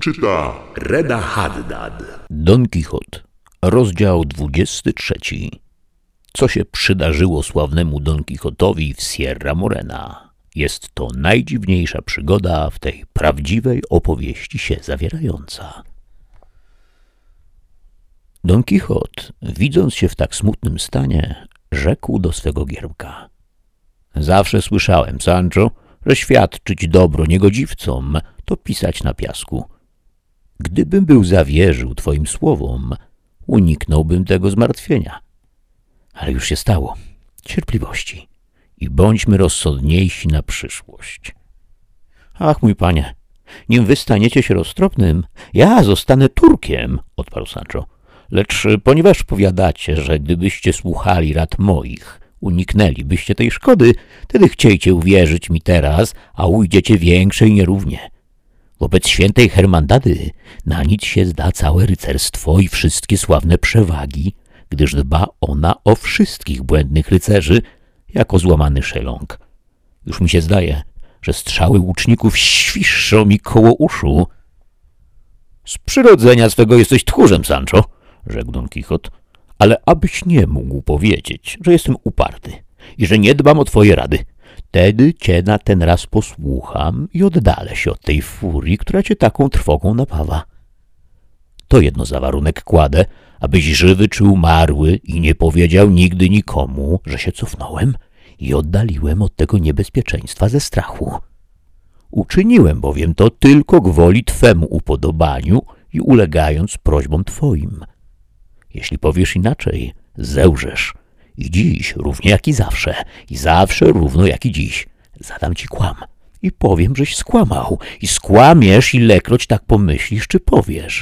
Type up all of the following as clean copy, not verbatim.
Czyta Reda Haddad. Don Quichot, rozdział 23. Co się przydarzyło sławnemu Don Quichotowi w Sierra Morena? Jest to najdziwniejsza przygoda w tej prawdziwej opowieści się zawierająca. Don Quichot, widząc się w tak smutnym stanie, rzekł do swego giermka: zawsze słyszałem, Sancho, że świadczyć dobro niegodziwcom to pisać na piasku. Gdybym był zawierzył twoim słowom, uniknąłbym tego zmartwienia. Ale już się stało. Cierpliwości i bądźmy rozsądniejsi na przyszłość. Ach, mój panie, nim wy staniecie się roztropnym, ja zostanę Turkiem, odparł Sancho. Lecz ponieważ powiadacie, że gdybyście słuchali rad moich, uniknęlibyście tej szkody, wtedy chciejcie uwierzyć mi teraz, a ujdziecie większej nierównie. Wobec świętej Hermandady na nic się zda całe rycerstwo i wszystkie sławne przewagi, gdyż dba ona o wszystkich błędnych rycerzy, jako złamany szeląg. Już mi się zdaje, że strzały łuczników świszczą mi koło uszu. Z przyrodzenia swego jesteś tchórzem, Sancho, rzekł Don Quichot, ale abyś nie mógł powiedzieć, że jestem uparty i że nie dbam o twoje rady. Wtedy cię na ten raz posłucham i oddalę się od tej furii, która cię taką trwogą napawa. To jedno za warunek kładę, abyś żywy czy umarły i nie powiedział nigdy nikomu, że się cofnąłem i oddaliłem od tego niebezpieczeństwa ze strachu. Uczyniłem bowiem to tylko gwoli twemu upodobaniu i ulegając prośbom twoim. Jeśli powiesz inaczej, zełżesz. I dziś, równie jak i zawsze równo jak i dziś, zadam ci kłam i powiem, żeś skłamał i skłamiesz, ilekroć tak pomyślisz, czy powiesz.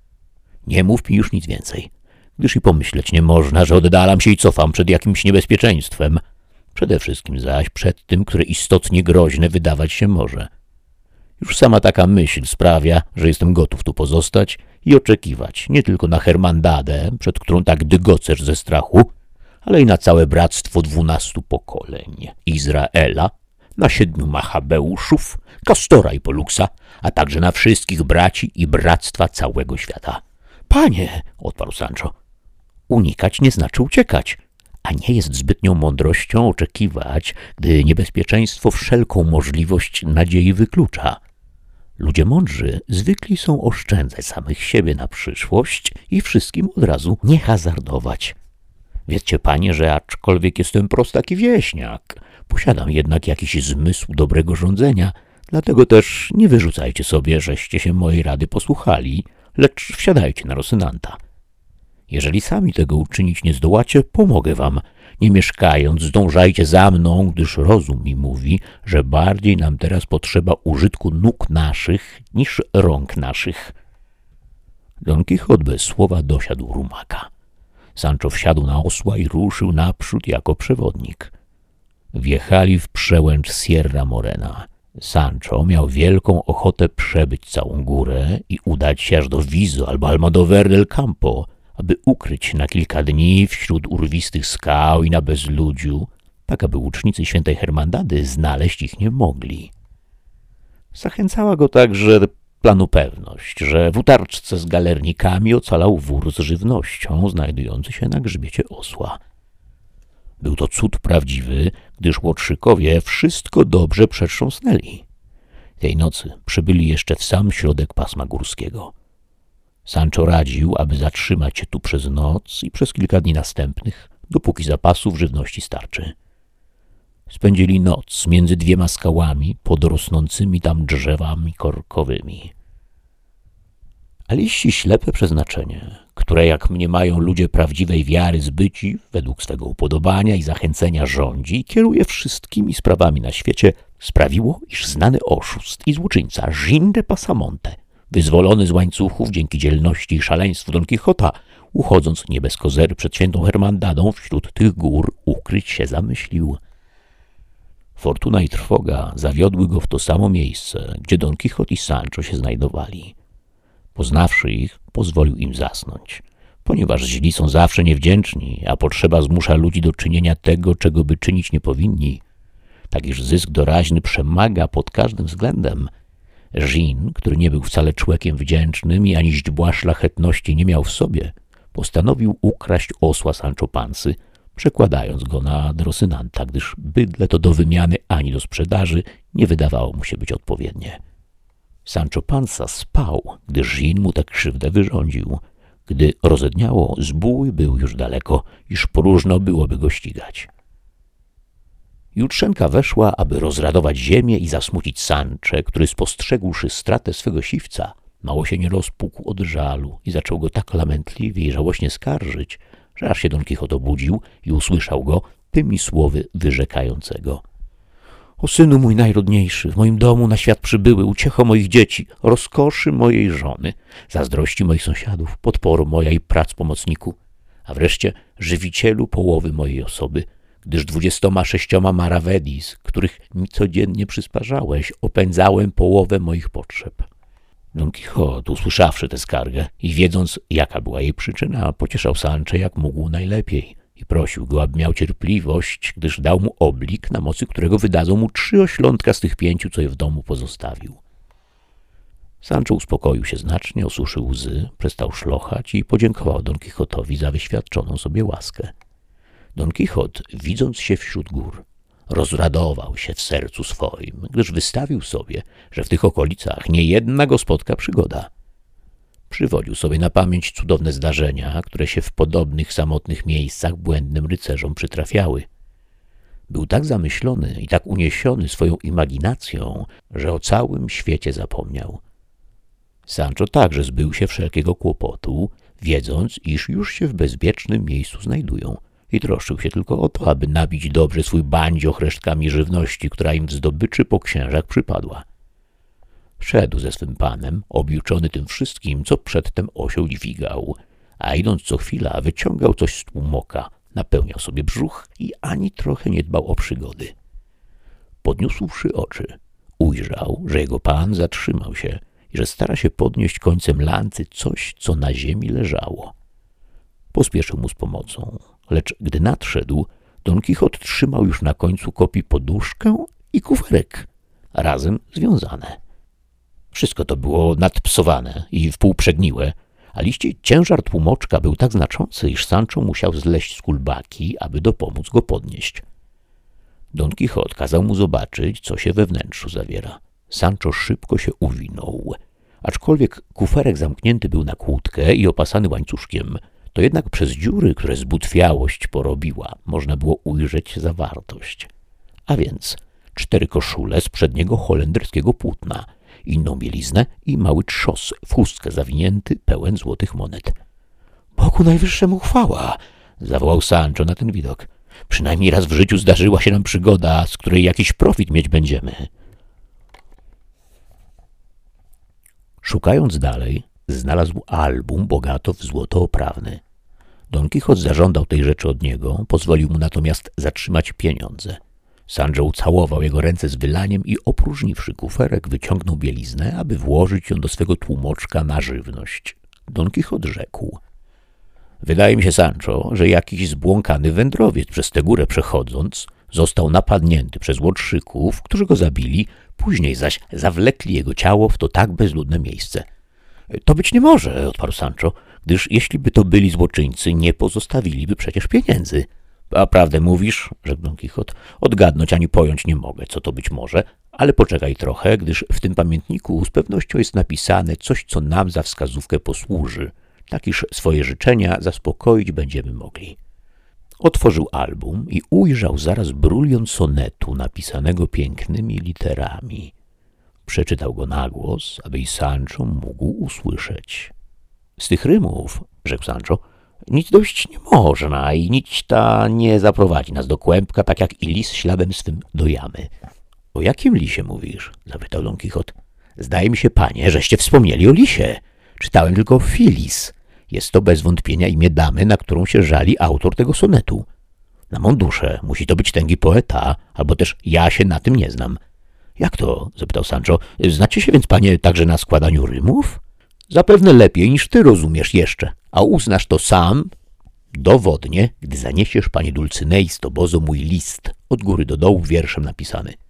Nie mów mi już nic więcej, gdyż i pomyśleć nie można, że oddalam się i cofam przed jakimś niebezpieczeństwem. Przede wszystkim zaś przed tym, które istotnie groźne wydawać się może. Już sama taka myśl sprawia, że jestem gotów tu pozostać i oczekiwać nie tylko na Hermandadę, przed którą tak dygocesz ze strachu, ale i na całe bractwo 12 pokoleń Izraela, na 7 Machabeuszów, Kastora i Poluksa, a także na wszystkich braci i bractwa całego świata. Panie, odparł Sancho, unikać nie znaczy uciekać, a nie jest zbytnią mądrością oczekiwać, gdy niebezpieczeństwo wszelką możliwość nadziei wyklucza. Ludzie mądrzy zwykli są oszczędzać samych siebie na przyszłość i wszystkim od razu nie hazardować. Wiedzcie, panie, że aczkolwiek jestem prostak i wieśniak, posiadam jednak jakiś zmysł dobrego rządzenia, dlatego też nie wyrzucajcie sobie, żeście się mojej rady posłuchali, lecz wsiadajcie na Rosynanta. Jeżeli sami tego uczynić nie zdołacie, pomogę wam. Nie mieszkając, zdążajcie za mną, gdyż rozum mi mówi, że bardziej nam teraz potrzeba użytku nóg naszych niż rąk naszych. Don Quichot bez słowa dosiadł rumaka. Sancho wsiadł na osła i ruszył naprzód jako przewodnik. Wjechali w przełęcz Sierra Morena. Sancho miał wielką ochotę przebyć całą górę i udać się aż do Viso albo Almodover del Campo, aby ukryć na kilka dni wśród urwistych skał i na bezludziu, tak aby łucznicy świętej Hermandady znaleźć ich nie mogli. Zachęcała go także planu pewność, że w utarczce z galernikami ocalał wór z żywnością znajdujący się na grzbiecie osła. Był to cud prawdziwy, gdyż łotrzykowie wszystko dobrze przetrząsnęli. Tej nocy przybyli jeszcze w sam środek pasma górskiego. Sancho radził, aby zatrzymać się tu przez noc i przez kilka dni następnych, dopóki zapasów żywności starczy. Spędzili noc między 2 skałami pod rosnącymi tam drzewami korkowymi. Ale jeśli ślepe przeznaczenie, które jak mniemają ludzie prawdziwej wiary zbyci, według swego upodobania i zachęcenia rządzi i kieruje wszystkimi sprawami na świecie, sprawiło, iż znany oszust i złoczyńca Jean de Pasamonte, wyzwolony z łańcuchów dzięki dzielności i szaleństwu Don Quichota, uchodząc nie bez kozery przed świętą Hermandadą wśród tych gór, ukryć się zamyślił. Fortuna i trwoga zawiodły go w to samo miejsce, gdzie Don Quichot i Sancho się znajdowali. Poznawszy ich, pozwolił im zasnąć, ponieważ źli są zawsze niewdzięczni, a potrzeba zmusza ludzi do czynienia tego, czego by czynić nie powinni, tak iż zysk doraźny przemaga pod każdym względem. Jean, który nie był wcale człowiekiem wdzięcznym i ani źdźbła szlachetności nie miał w sobie, postanowił ukraść osła Sancho Pansy, przekładając go na Rosynanta, gdyż bydle to do wymiany ani do sprzedaży nie wydawało mu się być odpowiednie. Sancho Pansa spał, gdy Jean mu tę krzywdę wyrządził. Gdy rozedniało, zbój był już daleko, iż próżno byłoby go ścigać. Jutrzenka weszła, aby rozradować ziemię i zasmucić Sancze, który spostrzegłszy stratę swego siwca, mało się nie rozpukł od żalu i zaczął go tak lamentliwie i żałośnie skarżyć, że aż się Don Kichot obudził i usłyszał go tymi słowy wyrzekającego. O synu mój najrodniejszy, w moim domu na świat przybyły, uciecho moich dzieci, rozkoszy mojej żony, zazdrości moich sąsiadów, podporo moja i prac pomocniku, a wreszcie żywicielu połowy mojej osoby, gdyż 26 maravedis, których mi codziennie przysparzałeś, opędzałem połowę moich potrzeb. Don Kichot, usłyszawszy tę skargę i wiedząc, jaka była jej przyczyna, pocieszał Sancze jak mógł najlepiej i prosił go, aby miał cierpliwość, gdyż dał mu oblik, na mocy którego wydadzą mu 3 oślątka z tych 5, co je w domu pozostawił. Sancho uspokoił się znacznie, osuszył łzy, przestał szlochać i podziękował Don Kichotowi za wyświadczoną sobie łaskę. Don Kichot, widząc się wśród gór, rozradował się w sercu swoim, gdyż wystawił sobie, że w tych okolicach niejedna go spotka przygoda. Przywodził sobie na pamięć cudowne zdarzenia, które się w podobnych samotnych miejscach błędnym rycerzom przytrafiały. Był tak zamyślony i tak uniesiony swoją imaginacją, że o całym świecie zapomniał. Sancho także zbył się wszelkiego kłopotu, wiedząc, iż już się w bezpiecznym miejscu znajdują i troszczył się tylko o to, aby nabić dobrze swój bandzioch resztkami żywności, która im w zdobyczy po księżach przypadła. Szedł ze swym panem, objuczony tym wszystkim, co przedtem osioł dźwigał, a idąc co chwila wyciągał coś z tłumoka, napełniał sobie brzuch i ani trochę nie dbał o przygody. Podniósłszy oczy, ujrzał, że jego pan zatrzymał się i że stara się podnieść końcem lancy coś, co na ziemi leżało. Pospieszył mu z pomocą, lecz gdy nadszedł, Don Kichot trzymał już na końcu kopi poduszkę i kuferek, razem związane. Wszystko to było nadpsowane i wpół przegniłe, a liście ciężar tłumoczka był tak znaczący, iż Sancho musiał zleść z kulbaki, aby dopomóc go podnieść. Don Kichot kazał mu zobaczyć, co się we wnętrzu zawiera. Sancho szybko się uwinął. Aczkolwiek kuferek zamknięty był na kłódkę i opasany łańcuszkiem, to jednak przez dziury, które zbutwiałość porobiła, można było ujrzeć zawartość. A więc 4 koszule z przedniego holenderskiego płótna, inną bieliznę i mały trzos w chustkę zawinięty, pełen złotych monet. Bogu najwyższemu chwała! Zawołał Sancho na ten widok. Przynajmniej raz w życiu zdarzyła się nam przygoda, z której jakiś profit mieć będziemy. Szukając dalej, znalazł album bogato w złoto oprawny. Don Kichot zażądał tej rzeczy od niego, pozwolił mu natomiast zatrzymać pieniądze. Sancho ucałował jego ręce z wylaniem i opróżniwszy kuferek, wyciągnął bieliznę, aby włożyć ją do swego tłumoczka na żywność. Don Kichot rzekł: wydaje mi się, Sancho, że jakiś zbłąkany wędrowiec przez tę górę przechodząc został napadnięty przez łotrzyków, którzy go zabili, później zaś zawlekli jego ciało w to tak bezludne miejsce. To być nie może, odparł Sancho, gdyż jeśli by to byli złoczyńcy, nie pozostawiliby przecież pieniędzy. A prawdę mówisz, rzekł Don Kichot, odgadnąć ani pojąć nie mogę, co to być może, ale poczekaj trochę, gdyż w tym pamiętniku z pewnością jest napisane coś, co nam za wskazówkę posłuży, tak iż swoje życzenia zaspokoić będziemy mogli. Otworzył album i ujrzał zaraz brulion sonetu napisanego pięknymi literami. Przeczytał go na głos, aby i Sancho mógł usłyszeć. Z tych rymów, rzekł Sancho, nic dojść nie można i nić ta nie zaprowadzi nas do kłębka, tak jak i lis śladem swym do jamy. O jakim lisie mówisz? Zapytał Don Kichot. Zdaje mi się, panie, żeście wspomnieli o lisie. Czytałem tylko Filis. Jest to bez wątpienia imię damy, na którą się żali autor tego sonetu. Na mą duszę, musi to być tęgi poeta, albo też ja się na tym nie znam. Jak to? Zapytał Sancho. Znacie się więc, panie, także na składaniu rymów? Zapewne lepiej niż ty rozumiesz jeszcze, a uznasz to sam dowodnie, gdy zaniesiesz, panie Dulcynei, z tobozo mój list, od góry do dołu wierszem napisany.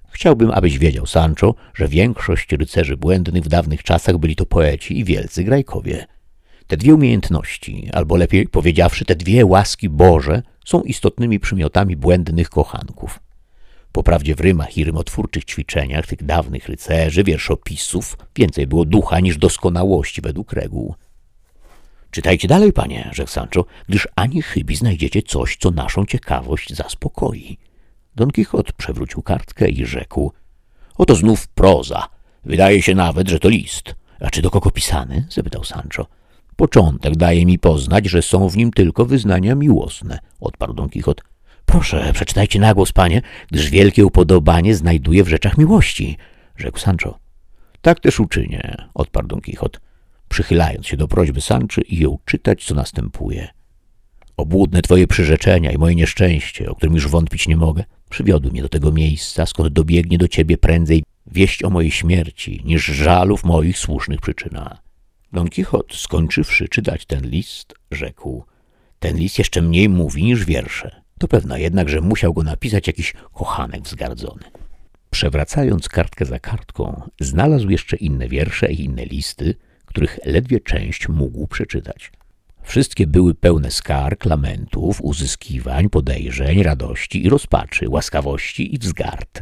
Chciałbym, abyś wiedział, Sancho, że większość rycerzy błędnych w dawnych czasach byli to poeci i wielcy grajkowie. Te dwie umiejętności, albo lepiej powiedziawszy, te dwie łaski Boże są istotnymi przymiotami błędnych kochanków. Poprawdzie w rymach i rymotwórczych ćwiczeniach tych dawnych rycerzy, wierszopisów, więcej było ducha niż doskonałości według reguł. Czytajcie dalej, panie, rzekł Sancho, gdyż ani chybi znajdziecie coś, co naszą ciekawość zaspokoi. Don Kichot przewrócił kartkę i rzekł: oto znów proza. Wydaje się nawet, że to list. A czy do kogo pisany? Zapytał Sancho. Początek daje mi poznać, że są w nim tylko wyznania miłosne, odparł Don Kichot. Proszę, przeczytajcie na głos, panie, gdyż wielkie upodobanie znajduję w rzeczach miłości, rzekł Sancho. Tak też uczynię, odparł Don Kichot, przychylając się do prośby Sanczy i ją czytać, co następuje. Obłudne twoje przyrzeczenia i moje nieszczęście, o którym już wątpić nie mogę, przywiodły mnie do tego miejsca, skąd dobiegnie do ciebie prędzej wieść o mojej śmierci, niż żalu w moich słusznych przyczynach. Don Kichot, skończywszy czytać ten list, rzekł: ten list jeszcze mniej mówi niż wiersze. To pewna jednak, że musiał go napisać jakiś kochanek wzgardzony. Przewracając kartkę za kartką, znalazł jeszcze inne wiersze i inne listy, których ledwie część mógł przeczytać. Wszystkie były pełne skarg, lamentów, uzyskiwań, podejrzeń, radości i rozpaczy, łaskawości i wzgard.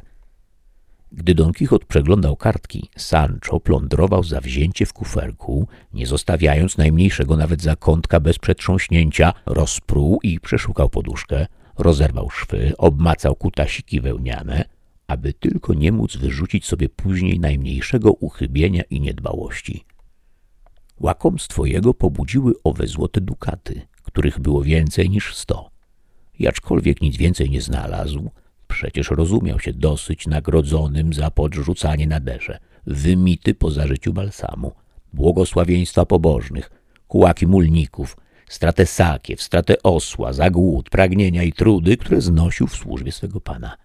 Gdy Don Kichot przeglądał kartki, Sancho plądrował zawzięcie w kuferku, nie zostawiając najmniejszego nawet zakątka bez przetrząśnięcia, rozpruł i przeszukał poduszkę, rozerwał szwy, obmacał kutasiki wełniane, aby tylko nie móc wyrzucić sobie później najmniejszego uchybienia i niedbałości. Łakomstwo jego pobudziły owe złote dukaty, których było więcej niż 100. I aczkolwiek nic więcej nie znalazł, przecież rozumiał się dosyć nagrodzonym za podrzucanie na derze, wymity po zażyciu balsamu, błogosławieństwa pobożnych, kułaki mulników, stratę sakiew, stratę osła, za głód, pragnienia i trudy, które znosił w służbie swego pana.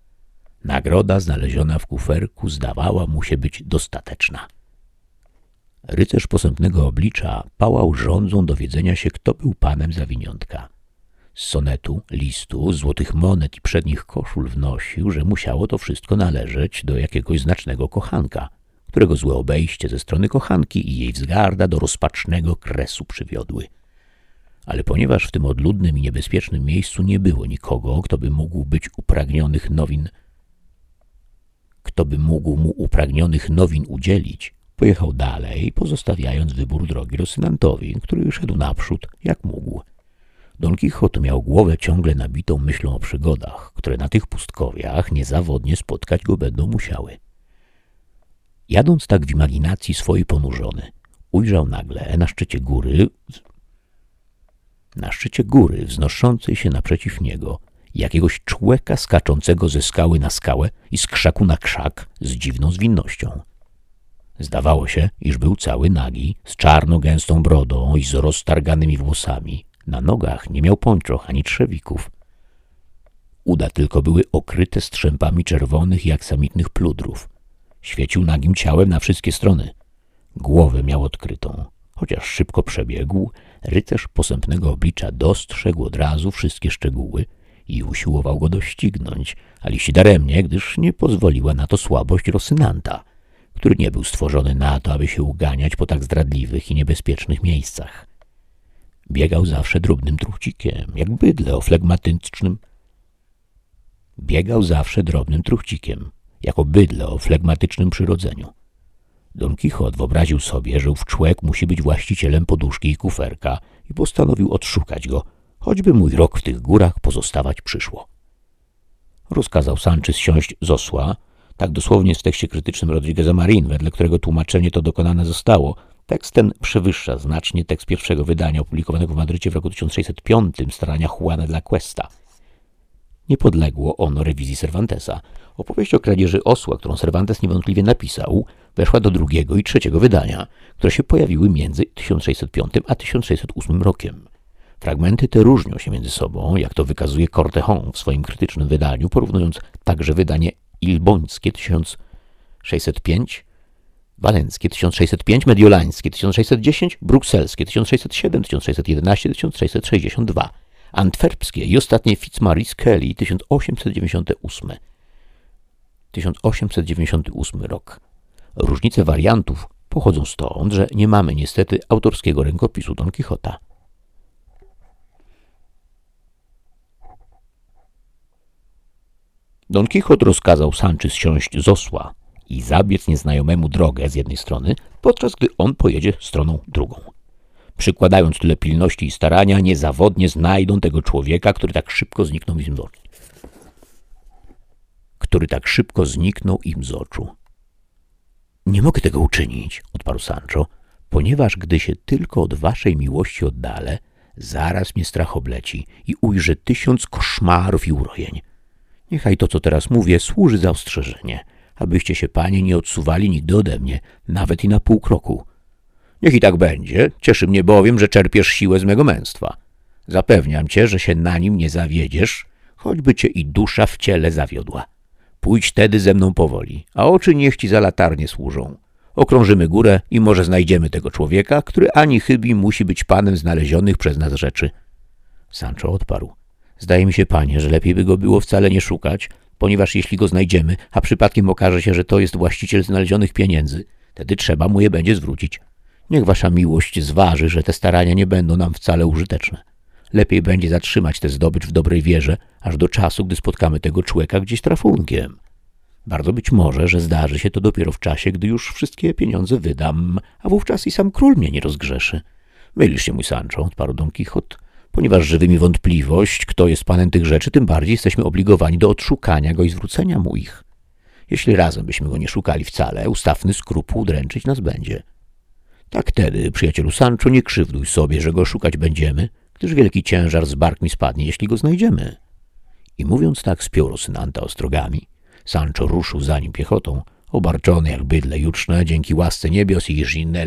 Nagroda znaleziona w kuferku zdawała mu się być dostateczna. Rycerz posępnego oblicza pałał żądzą dowiedzenia się, kto był panem zawiniątka. Z sonetu, listu, złotych monet i przednich koszul wnosił, że musiało to wszystko należeć do jakiegoś znacznego kochanka, którego złe obejście ze strony kochanki i jej wzgarda do rozpacznego kresu przywiodły. Ale ponieważ w tym odludnym i niebezpiecznym miejscu nie było nikogo, kto by mógł mu upragnionych nowin udzielić, pojechał dalej, pozostawiając wybór drogi Rosynantowi, który szedł naprzód jak mógł. Don Kichot miał głowę ciągle nabitą myślą o przygodach, które na tych pustkowiach niezawodnie spotkać go będą musiały. Jadąc tak w imaginacji swojej ponurzony, ujrzał nagle na szczycie góry wznoszącej się naprzeciw niego jakiegoś człeka skaczącego ze skały na skałę i z krzaku na krzak z dziwną zwinnością. Zdawało się, iż był cały nagi, z czarno-gęstą brodą i z roztarganymi włosami. Na nogach nie miał pończoch ani trzewików. Uda tylko były okryte strzępami czerwonych i aksamitnych pludrów. Świecił nagim ciałem na wszystkie strony. Głowę miał odkrytą. Chociaż szybko przebiegł, rycerz posępnego oblicza dostrzegł od razu wszystkie szczegóły i usiłował go doścignąć, ale daremnie, gdyż nie pozwoliła na to słabość Rosynanta, który nie był stworzony na to, aby się uganiać po tak zdradliwych i niebezpiecznych miejscach. Biegał zawsze drobnym truchcikiem, jak bydlę o flegmatycznym przyrodzeniu. Don Kichot wyobraził sobie, że ów człowiek musi być właścicielem poduszki i kuferka i postanowił odszukać go, choćby mój rok w tych górach pozostawać przyszło. Rozkazał Sanczy zsiąść z osła, tak dosłownie jest w tekście krytycznym Rodrigueza Marin, wedle którego tłumaczenie to dokonane zostało. Tekst ten przewyższa znacznie tekst pierwszego wydania opublikowanego w Madrycie w roku 1605 starania Juana de la Cuesta. Nie podległo ono rewizji Cervantesa. Opowieść o kradzieży osła, którą Cervantes niewątpliwie napisał, weszła do drugiego i trzeciego wydania, które się pojawiły między 1605 a 1608 rokiem. Fragmenty te różnią się między sobą, jak to wykazuje Cortejón w swoim krytycznym wydaniu, porównując także wydanie ilbońskie 1605, walenckie 1605, mediolańskie 1610, brukselskie 1607, 1611, 1662, antwerpskie i ostatnie Fitzmaurice Kelly 1898. 1898 rok. Różnice wariantów pochodzą stąd, że nie mamy niestety autorskiego rękopisu Don Kichota. Don Kichot rozkazał Sanczy zsiąść z osła i zabiec nieznajomemu drogę z jednej strony, podczas gdy on pojedzie stroną drugą. Przykładając tyle pilności i starania, niezawodnie znajdą tego człowieka, który tak szybko zniknął im z oczu. Nie mogę tego uczynić, odparł Sancho, ponieważ gdy się tylko od waszej miłości oddalę, zaraz mnie strach obleci i ujrzę 1000 koszmarów i urojeń. Niechaj to, co teraz mówię, służy za ostrzeżenie, abyście się, panie, nie odsuwali nigdy ode mnie, nawet i na pół kroku. Niech i tak będzie, cieszy mnie bowiem, że czerpiesz siłę z mego męstwa. Zapewniam cię, że się na nim nie zawiedziesz, choćby cię i dusza w ciele zawiodła. Pójdź tedy ze mną powoli, a oczy niech ci za latarnię służą. Okrążymy górę i może znajdziemy tego człowieka, który ani chybi musi być panem znalezionych przez nas rzeczy. Sancho odparł. Zdaje mi się, panie, że lepiej by go było wcale nie szukać, ponieważ jeśli go znajdziemy, a przypadkiem okaże się, że to jest właściciel znalezionych pieniędzy, wtedy trzeba mu je będzie zwrócić. Niech wasza miłość zważy, że te starania nie będą nam wcale użyteczne. Lepiej będzie zatrzymać tę zdobycz w dobrej wierze, aż do czasu, gdy spotkamy tego człowieka gdzieś trafunkiem. Bardzo być może, że zdarzy się to dopiero w czasie, gdy już wszystkie pieniądze wydam, a wówczas i sam król mnie nie rozgrzeszy. Mylisz się, mój Sancho, odparł Don Kichot. Ponieważ żywi mi wątpliwość, kto jest panem tych rzeczy, tym bardziej jesteśmy obligowani do odszukania go i zwrócenia mu ich. Jeśli razem byśmy go nie szukali wcale, ustawny skrupuł dręczyć nas będzie. Tak tedy, przyjacielu Sancho, nie krzywduj sobie, że go szukać będziemy, gdyż wielki ciężar z bark mi spadnie, jeśli go znajdziemy. I mówiąc tak, spiął Rosynanta ostrogami. Sancho ruszył za nim piechotą, obarczony jak bydle juczne, dzięki łasce niebios i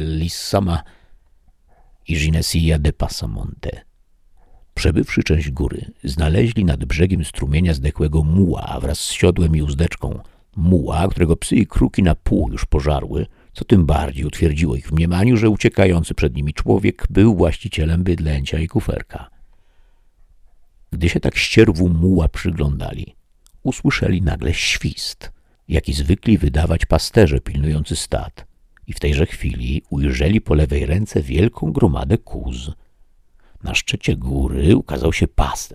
Ginesia de Passamonte. Przebywszy część góry, znaleźli nad brzegiem strumienia zdechłego muła wraz z siodłem i uzdeczką. Muła, którego psy i kruki na pół już pożarły, co tym bardziej utwierdziło ich w mniemaniu, że uciekający przed nimi człowiek był właścicielem bydlęcia i kuferka. Gdy się tak ścierwu muła przyglądali, usłyszeli nagle świst, jaki zwykli wydawać pasterze pilnujący stad, i w tejże chwili ujrzeli po lewej ręce wielką gromadę kóz. Na szczycie góry ukazał się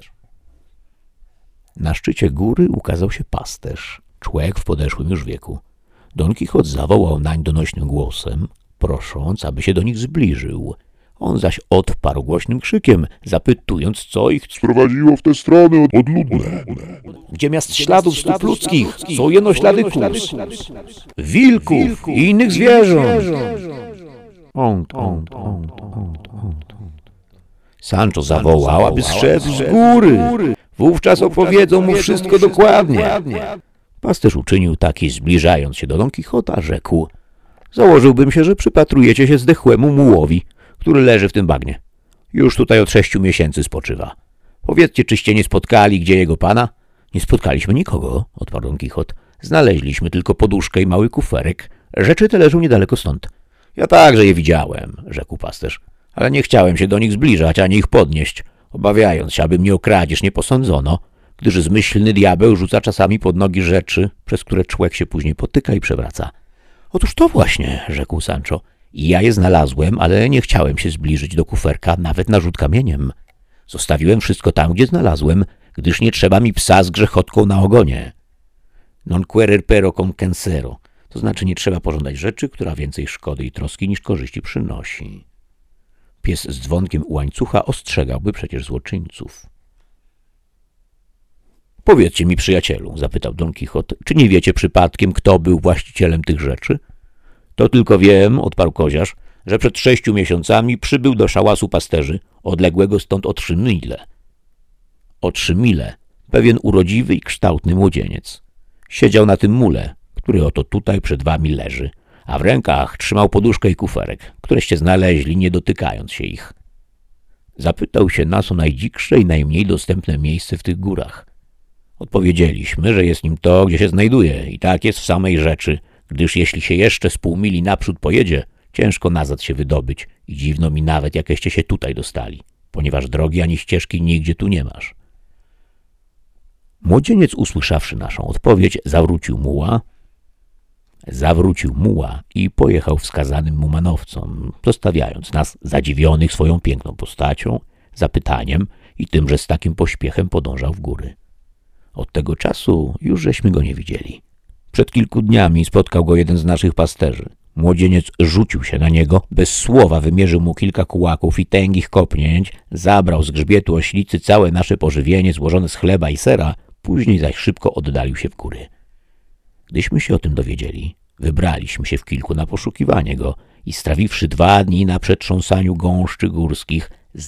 pasterz, człowiek w podeszłym już wieku. Don Kichot zawołał nań donośnym głosem, prosząc, aby się do nich zbliżył. On zaś odparł głośnym krzykiem, zapytując, co ich sprowadziło w te strony odludne. Gdzie miast śladów stóp ludzkich są jeno ślady kóz, wilków i innych zwierząt. Sancho zawołał, aby zszedł z góry. Wówczas opowiedzą mu wszystko dokładnie. Pasterz uczynił tak i zbliżając się do Don Kichota, rzekł: założyłbym się, że przypatrujecie się zdechłemu mułowi, który leży w tym bagnie. Już tutaj od 6 miesięcy spoczywa. Powiedzcie, czyście nie spotkali gdzie jego pana? Nie spotkaliśmy nikogo, odparł Don Kichot. Znaleźliśmy tylko poduszkę i mały kuferek. Rzeczy te leżą niedaleko stąd. Ja także je widziałem, rzekł pasterz, ale nie chciałem się do nich zbliżać, ani ich podnieść, obawiając się, aby mnie o kradzież nie posądzono, gdyż zmyślny diabeł rzuca czasami pod nogi rzeczy, przez które człowiek się później potyka i przewraca. Otóż to właśnie, rzekł Sancho. I ja je znalazłem, ale nie chciałem się zbliżyć do kuferka nawet na rzut kamieniem. Zostawiłem wszystko tam, gdzie znalazłem, gdyż nie trzeba mi psa z grzechotką na ogonie. Non querer pero con censero, to znaczy nie trzeba pożądać rzeczy, która więcej szkody i troski niż korzyści przynosi. Pies z dzwonkiem u łańcucha ostrzegałby przecież złoczyńców. Powiedzcie mi, przyjacielu, zapytał Don Kichot, czy nie wiecie przypadkiem, kto był właścicielem tych rzeczy? To tylko wiem, odparł koziarz, że przed 6 miesiącami przybył do szałasu pasterzy, odległego stąd o 3 mile. O 3 mile pewien urodziwy i kształtny młodzieniec. Siedział na tym mule, który oto tutaj przed wami leży, a w rękach trzymał poduszkę i kuferek, któreście znaleźli, nie dotykając się ich. Zapytał się nas o najdziksze i najmniej dostępne miejsce w tych górach. Odpowiedzieliśmy, że jest nim to, gdzie się znajduje, i tak jest w samej rzeczy, gdyż jeśli się jeszcze z pół mili naprzód pojedzie, ciężko nazad się wydobyć i dziwno mi nawet, jakeście się tutaj dostali, ponieważ drogi ani ścieżki nigdzie tu nie masz. Młodzieniec, usłyszawszy naszą odpowiedź, zawrócił muła i pojechał wskazanym mu manowcom, zostawiając nas zadziwionych swoją piękną postacią, zapytaniem i tym, że z takim pośpiechem podążał w góry. Od tego czasu już żeśmy go nie widzieli. Przed kilku dniami spotkał go jeden z naszych pasterzy. Młodzieniec rzucił się na niego, bez słowa wymierzył mu kilka kułaków i tęgich kopnięć, zabrał z grzbietu oślicy całe nasze pożywienie złożone z chleba i sera, później zaś szybko oddalił się w góry. Gdyśmy się o tym dowiedzieli, wybraliśmy się w kilku na poszukiwanie go i strawiwszy 2 dni na przetrząsaniu gąszczy górskich,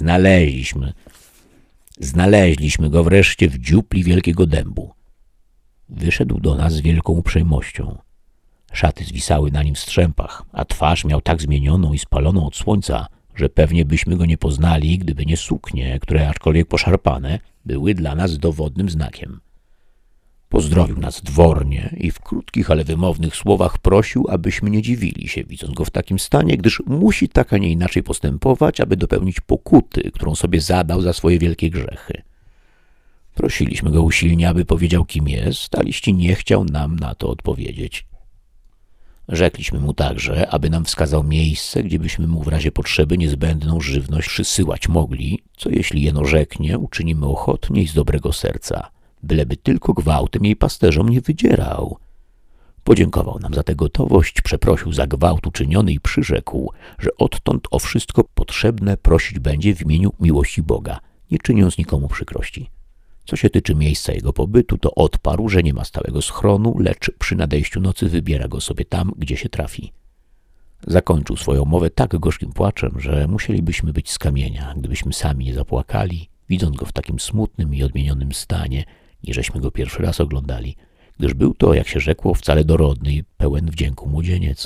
znaleźliśmy go wreszcie w dziupli wielkiego dębu. Wyszedł do nas z wielką uprzejmością. Szaty zwisały na nim w strzępach, a twarz miał tak zmienioną i spaloną od słońca, że pewnie byśmy go nie poznali, gdyby nie suknie, które, aczkolwiek poszarpane, były dla nas dowodnym znakiem. Pozdrowił nas dwornie i w krótkich, ale wymownych słowach prosił, abyśmy nie dziwili się, widząc go w takim stanie, gdyż musi tak, a nie inaczej postępować, aby dopełnić pokuty, którą sobie zadał za swoje wielkie grzechy. Prosiliśmy go usilnie, aby powiedział, kim jest, a liści nie chciał nam na to odpowiedzieć. Rzekliśmy mu także, aby nam wskazał miejsce, gdzie byśmy mu w razie potrzeby niezbędną żywność przysyłać mogli, co jeśli jeno rzeknie, uczynimy ochotnie i z dobrego serca, byleby tylko gwałtem jej pasterzom nie wydzierał. Podziękował nam za tę gotowość, przeprosił za gwałt uczyniony i przyrzekł, że odtąd o wszystko potrzebne prosić będzie w imieniu miłości Boga, nie czyniąc nikomu przykrości. Co się tyczy miejsca jego pobytu, to odparł, że nie ma stałego schronu, lecz przy nadejściu nocy wybiera go sobie tam, gdzie się trafi. Zakończył swoją mowę tak gorzkim płaczem, że musielibyśmy być z kamienia, gdybyśmy sami nie zapłakali, widząc go w takim smutnym i odmienionym stanie, niżeśmy go pierwszy raz oglądali, gdyż był to, jak się rzekło, wcale dorodny i pełen wdzięku młodzieniec.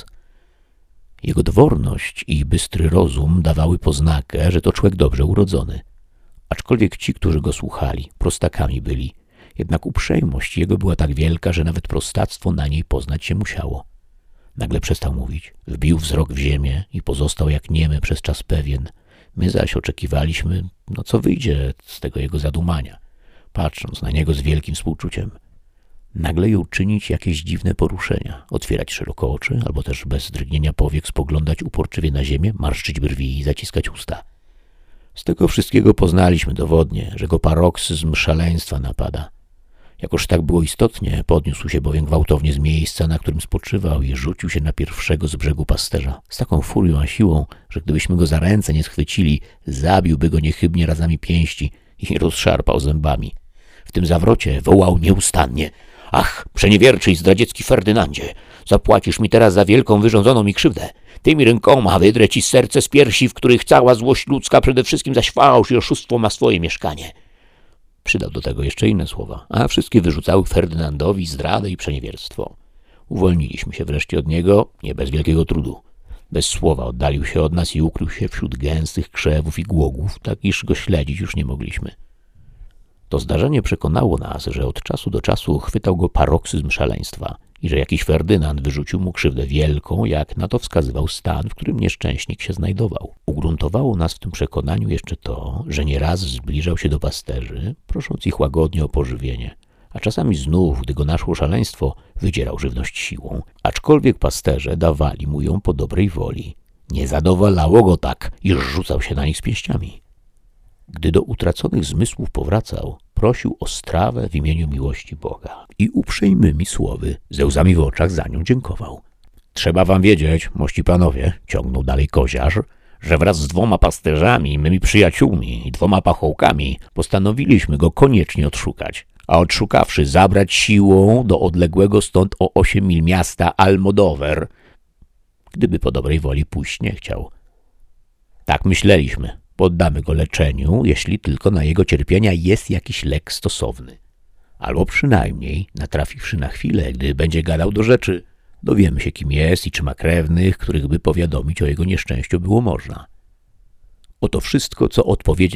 Jego dworność i bystry rozum dawały poznakę, że to człowiek dobrze urodzony. Aczkolwiek ci, którzy go słuchali, prostakami byli, jednak uprzejmość jego była tak wielka, że nawet prostactwo na niej poznać się musiało. Nagle przestał mówić, wbił wzrok w ziemię i pozostał jak niemy przez czas pewien. My zaś oczekiwaliśmy, co wyjdzie z tego jego zadumania, patrząc na niego z wielkim współczuciem. Nagle ją czynić jakieś dziwne poruszenia, otwierać szeroko oczy, albo też bez drgnienia powiek spoglądać uporczywie na ziemię, marszczyć brwi i zaciskać usta. Z tego wszystkiego poznaliśmy dowodnie, że go paroksyzm szaleństwa napada. Jakoż tak było istotnie, podniósł się bowiem gwałtownie z miejsca, na którym spoczywał i rzucił się na pierwszego z brzegu pasterza, z taką furią a siłą, że gdybyśmy go za ręce nie schwycili, zabiłby go niechybnie razami pięści i rozszarpał zębami. W tym zawrocie wołał nieustannie: ach, przeniewierczy i zdradziecki Ferdynandzie, zapłacisz mi teraz za wielką wyrządzoną mi krzywdę. Tymi rękoma wydrę ci serce z piersi, w których cała złość ludzka, przede wszystkim zaś fałsz i oszustwo ma swoje mieszkanie. Przydał do tego jeszcze inne słowa, a wszystkie wyrzucały Ferdynandowi zdradę i przeniewierstwo. Uwolniliśmy się wreszcie od niego, nie bez wielkiego trudu. Bez słowa oddalił się od nas i ukrył się wśród gęstych krzewów i głogów, tak iż go śledzić już nie mogliśmy. To zdarzenie przekonało nas, że od czasu do czasu chwytał go paroksyzm szaleństwa i że jakiś Ferdynand wyrzucił mu krzywdę wielką, jak na to wskazywał stan, w którym nieszczęśnik się znajdował. Ugruntowało nas w tym przekonaniu jeszcze to, że nieraz zbliżał się do pasterzy, prosząc ich łagodnie o pożywienie, a czasami znów, gdy go naszło szaleństwo, wydzierał żywność siłą, aczkolwiek pasterze dawali mu ją po dobrej woli. Nie zadowalało go tak, iż rzucał się na nich z pięściami. Gdy do utraconych zmysłów powracał, prosił o strawę w imieniu miłości Boga i uprzejmymi słowy, ze łzami w oczach za nią dziękował. Trzeba wam wiedzieć, mości panowie, ciągnął dalej koziarz, że wraz z 2 pasterzami, mymi przyjaciółmi i 2 pachołkami postanowiliśmy go koniecznie odszukać, a odszukawszy zabrać siłą do odległego stąd o 8 mil miasta Almodover, gdyby po dobrej woli pójść nie chciał. Tak myśleliśmy. Poddamy go leczeniu, jeśli tylko na jego cierpienia jest jakiś lek stosowny. Albo przynajmniej, natrafiwszy na chwilę, gdy będzie gadał do rzeczy, dowiemy się, kim jest i czy ma krewnych, których by powiadomić o jego nieszczęściu było można. Oto wszystko, co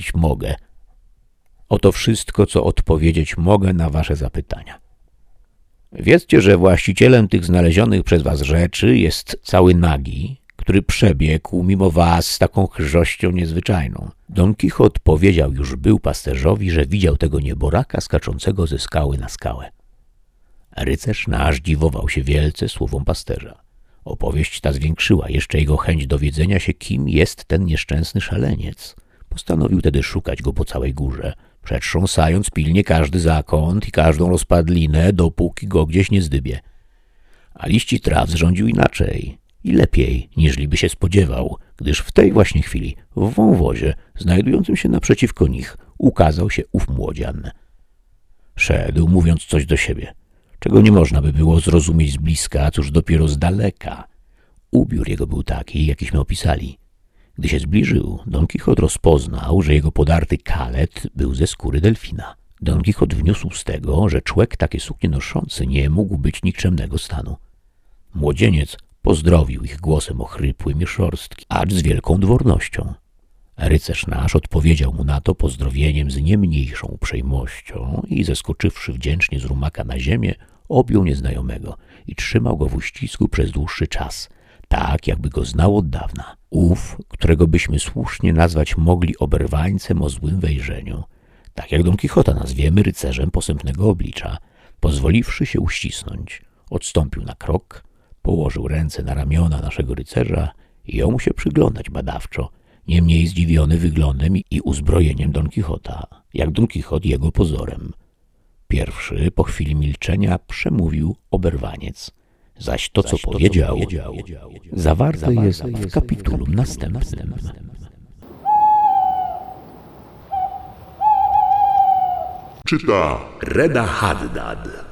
odpowiedzieć mogę na wasze zapytania. Wiedzcie, że właścicielem tych znalezionych przez was rzeczy jest cały nagi, który przebiegł mimo was z taką chrzością niezwyczajną. Don Kichot powiedział już był pasterzowi, że widział tego nieboraka skaczącego ze skały na skałę. Rycerz nasz dziwował się wielce słowom pasterza. Opowieść ta zwiększyła jeszcze jego chęć dowiedzenia się, kim jest ten nieszczęsny szaleniec. Postanowił tedy szukać go po całej górze, przetrząsając pilnie każdy zakąt i każdą rozpadlinę, dopóki go gdzieś nie zdybie. A liści traw zrządził inaczej i lepiej, niżliby się spodziewał, gdyż w tej właśnie chwili w wąwozie, znajdującym się naprzeciwko nich, ukazał się ów młodzian. Szedł, mówiąc coś do siebie, czego nie można by było zrozumieć z bliska, cóż dopiero z daleka. Ubiór jego był taki, jakiśmy opisali. Gdy się zbliżył, Don Kichot rozpoznał, że jego podarty kalet był ze skóry delfina. Don Kichot wniósł z tego, że człek takie suknie noszący nie mógł być nikczemnego stanu. Młodzieniec pozdrowił ich głosem ochrypłym i szorstkim, acz z wielką dwornością. Rycerz nasz odpowiedział mu na to pozdrowieniem z nie mniejszą uprzejmością i zeskoczywszy wdzięcznie z rumaka na ziemię, objął nieznajomego i trzymał go w uścisku przez dłuższy czas, tak jakby go znał od dawna. Ów, którego byśmy słusznie nazwać mogli oberwańcem o złym wejrzeniu, tak jak Don Kichota nazwiemy rycerzem posępnego oblicza, pozwoliwszy się uścisnąć, odstąpił na krok, położył ręce na ramiona naszego rycerza i jął się przyglądać badawczo, niemniej zdziwiony wyglądem i uzbrojeniem Don Kichota, jak Don Kichot jego pozorem. Pierwszy, po chwili milczenia, przemówił oberwaniec, zaś to, co powiedział, zawarte jest w kapitulum następnym. Czyta Reda Haddad.